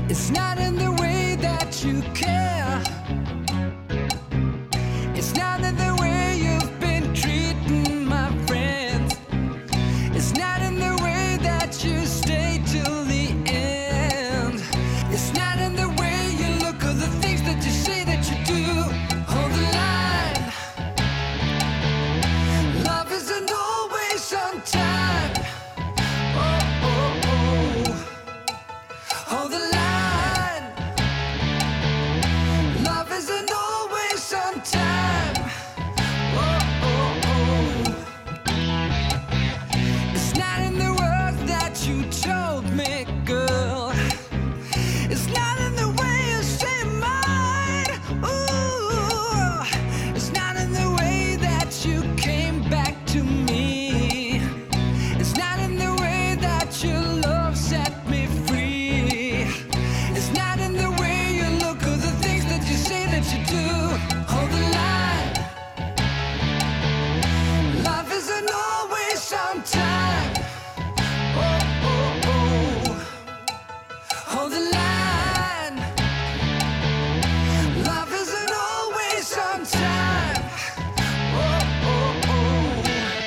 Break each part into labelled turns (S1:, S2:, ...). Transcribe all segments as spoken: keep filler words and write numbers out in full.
S1: It's not in the way that you care. It's not in the way you've been treating my friends. It's not in the way that you stay till the end. It's not in the way you look or the things that you say that you do. Hold the line. Love isn't always on time. Oh, oh, oh. Hold the line. Love isn't always on time. Oh, oh, oh. It's not in the words that you told me, girl. It's not in the way you say mine. Ooh. It's not in the way that you came back to me. It's not in the way that your love set me free. It's not in the way you look or the things that you say that you do. Hold the line. Love isn't always on time. Oh, oh, oh. Hold the line. Love isn't always on time. Oh, oh, oh.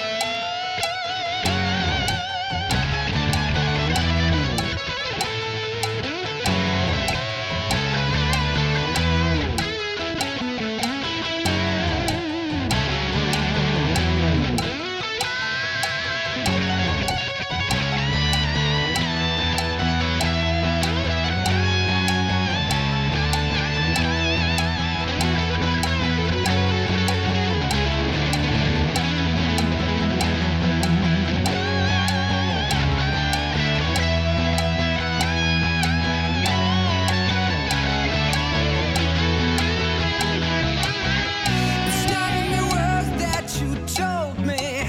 S1: It's not in the words that you told me.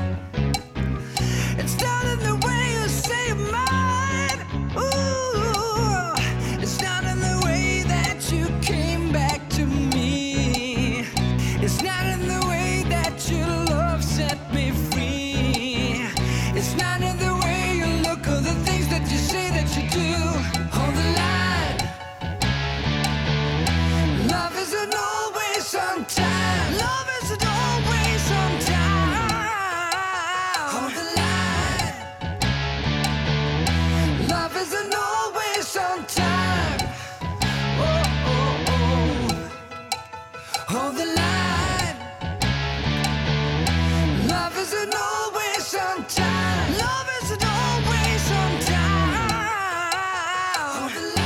S1: It's not in the way you say mine. Ooh. It's not in the way that you came back to me. It's not in the way that your love set me free. It's not in the way you look or the things that you say that you do. Hold the line. Love isn't always on time. Love isn't always on time. Hold the line. Love isn't always on time. Oh, oh, oh. Hold the line. Love isn't always on time. Love isn't always on time. Hold the line.